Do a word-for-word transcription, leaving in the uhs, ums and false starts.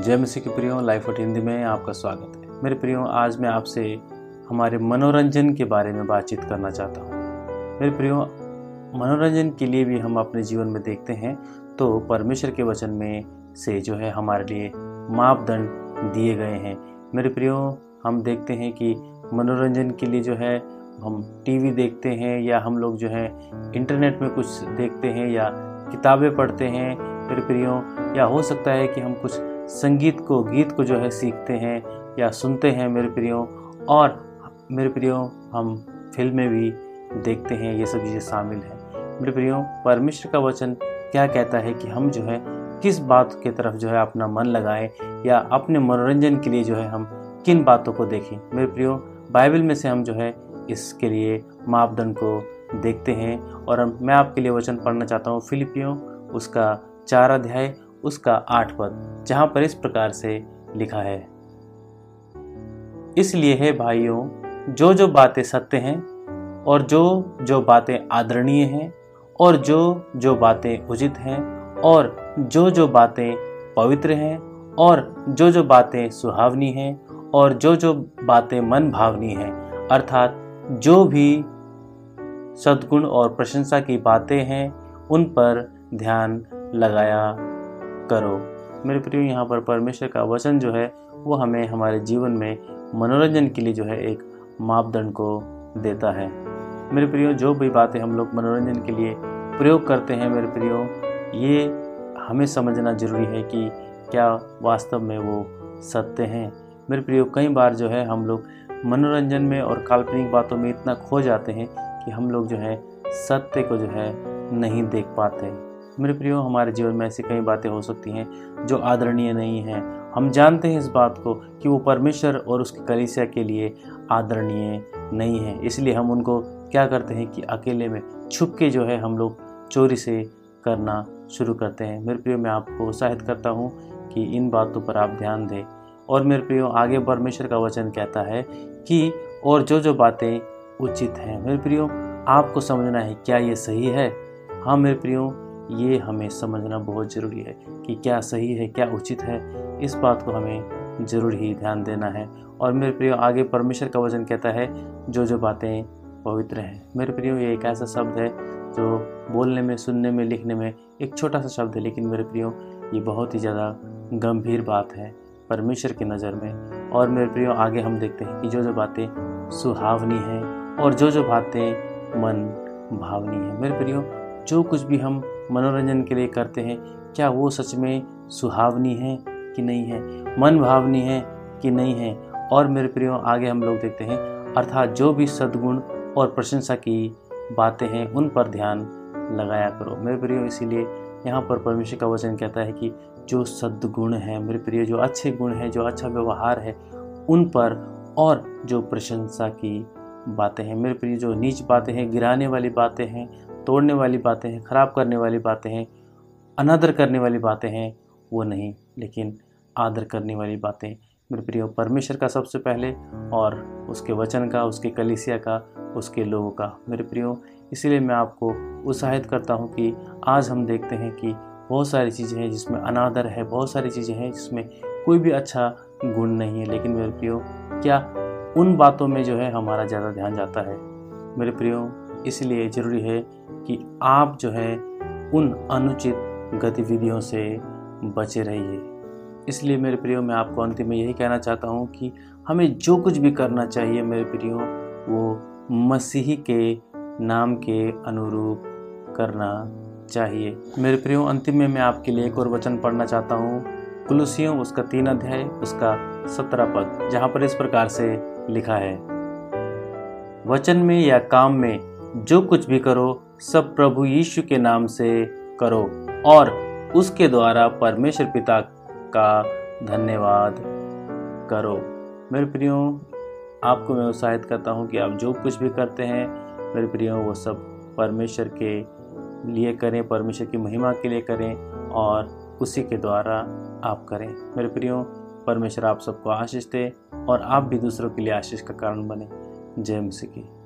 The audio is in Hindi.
जय मसीह के प्रियो, लाइफ ऑफ हिंदी में आपका स्वागत है। मेरे प्रियो, आज मैं आपसे हमारे मनोरंजन के बारे में बातचीत करना चाहता हूँ। मेरे प्रियो, मनोरंजन के लिए भी हम अपने जीवन में देखते हैं तो परमेश्वर के वचन में से जो है हमारे लिए मापदंड दिए गए हैं। मेरे प्रियो, हम देखते हैं कि मनोरंजन के लिए जो है हम टीवी देखते हैं या हम लोग जो है इंटरनेट में कुछ देखते हैं या किताबें पढ़ते हैं मेरे प्रियो, या हो सकता है कि हम कुछ संगीत को गीत को जो है सीखते हैं या सुनते हैं मेरे प्रियो। और मेरे प्रियो, हम फिल्में भी देखते हैं, ये सब चीज़ें शामिल हैं। मेरे प्रियो, परमेश्वर का वचन क्या कहता है कि हम जो है किस बात की तरफ जो है अपना मन लगाएं या अपने मनोरंजन के लिए जो है हम किन बातों को देखें। मेरे प्रियो, बाइबल में से हम जो है इसके लिए मापदंड को देखते हैं और हम मैं आपके लिए वचन पढ़ना चाहता हूँ फिलिपियों उसका चार अध्याय उसका आठ पद, जहाँ पर इस प्रकार से लिखा है। इसलिए है भाइयों, जो जो बातें सत्य हैं और जो जो बातें आदरणीय हैं और जो जो बातें उचित हैं और जो जो बातें पवित्र हैं और जो जो बातें सुहावनी हैं और जो जो बातें मन भावनी हैं, अर्थात जो भी सद्गुण और प्रशंसा की बातें हैं उन पर ध्यान लगाया करो। मेरे प्रियो, यहाँ पर परमेश्वर का वचन जो है वो हमें हमारे जीवन में मनोरंजन के लिए जो है एक मापदंड को देता है। मेरे प्रियो, जो भी बातें हम लोग मनोरंजन के लिए प्रयोग करते हैं मेरे प्रियो, ये हमें समझना जरूरी है कि क्या वास्तव में वो सत्य हैं। मेरे प्रियो, कई बार जो है हम लोग मनोरंजन में और काल्पनिक बातों में इतना खो जाते हैं कि हम लोग जो है सत्य को जो है नहीं देख पाते। मेरे प्रियो, हमारे जीवन में ऐसी कई बातें हो सकती हैं जो आदरणीय नहीं हैं। हम जानते हैं इस बात को कि वो परमेश्वर और उसकी कलीसिया के लिए आदरणीय नहीं है, इसलिए हम उनको क्या करते हैं कि अकेले में छुप के जो है हम लोग चोरी से करना शुरू करते हैं। मेरे प्रियो, मैं आपको उत्साहित करता हूँ कि इन बातों पर आप ध्यान दें। और मेरे प्रियो, आगे परमेश्वर का वचन कहता है कि और जो जो बातें उचित हैं। मेरे प्रियो, आपको समझना है क्या ये सही है। हाँ मेरे प्रियो, ये हमें समझना बहुत ज़रूरी है कि क्या सही है, क्या उचित है। इस बात को हमें ज़रूर ही ध्यान देना है। और मेरे प्रियो, आगे परमेश्वर का वचन कहता है जो जो बातें पवित्र हैं। मेरे प्रियो, ये एक ऐसा शब्द है जो बोलने में, सुनने में, लिखने में एक छोटा सा शब्द है, लेकिन मेरे प्रियो ये बहुत ही ज़्यादा गंभीर बात है परमेश्वर की नज़र में। और मेरे प्रियो, आगे हम देखते हैं कि जो जो बातें सुहावनी हैं और जो जो बातें मन भावनी हैं। मेरे प्रियो, जो कुछ भी हम मनोरंजन के लिए करते हैं, क्या वो सच में सुहावनी है कि नहीं है, मन भावनी है कि नहीं है। और मेरे प्रियो, आगे हम लोग देखते हैं, अर्थात जो भी सद्गुण और प्रशंसा की बातें हैं उन पर ध्यान लगाया करो। मेरे प्रियो, इसीलिए यहाँ पर परमेश्वर का वचन कहता है कि जो सद्गुण है मेरे प्रियो, जो अच्छे गुण है, जो अच्छा व्यवहार है उन पर, और जो प्रशंसा की बातें हैं मेरे प्रियो, जो नीच बातें हैं, गिराने वाली बातें हैं, तोड़ने वाली बातें हैं, खराब करने वाली बातें हैं, अनादर करने वाली बातें हैं, वो नहीं, लेकिन आदर करने वाली बातें मेरे प्रियो परमेश्वर का सबसे पहले और उसके वचन का, उसके कलीसिया का, उसके लोगों का। मेरे प्रियो, इसीलिए मैं आपको उत्साहित करता हूँ कि आज हम देखते हैं कि बहुत सारी चीज़ें हैं जिसमें अनादर है, बहुत सारी चीज़ें हैं जिसमें कोई भी अच्छा गुण नहीं है, लेकिन मेरे प्रियो क्या उन बातों में जो है हमारा ज़्यादा ध्यान जाता है। मेरे प्रियो, इसलिए ज़रूरी है कि आप जो है उन अनुचित गतिविधियों से बचे रहिए। इसलिए मेरे प्रियो, मैं आपको अंतिम में यही कहना चाहता हूँ कि हमें जो कुछ भी करना चाहिए मेरे प्रियो, वो मसीही के नाम के अनुरूप करना चाहिए। मेरे प्रियो, अंतिम में मैं आपके लिए एक और वचन पढ़ना चाहता हूँ, कुलुसियों उसका तीन अध्याय उसका सत्रह पद, जहाँ पर इस प्रकार से लिखा है। वचन में या काम में जो कुछ भी करो सब प्रभु यीशु के नाम से करो और उसके द्वारा परमेश्वर पिता का धन्यवाद करो। मेरे प्रियो, आपको मैं उत्साहित करता हूँ कि आप जो कुछ भी करते हैं मेरे प्रियो, वो सब परमेश्वर के लिए करें, परमेश्वर की महिमा के लिए करें और उसी के द्वारा आप करें। मेरे प्रियो, परमेश्वर आप सबको आशीष दे और आप भी दूसरों के लिए आशीष का कारण बने। जय मसीह की।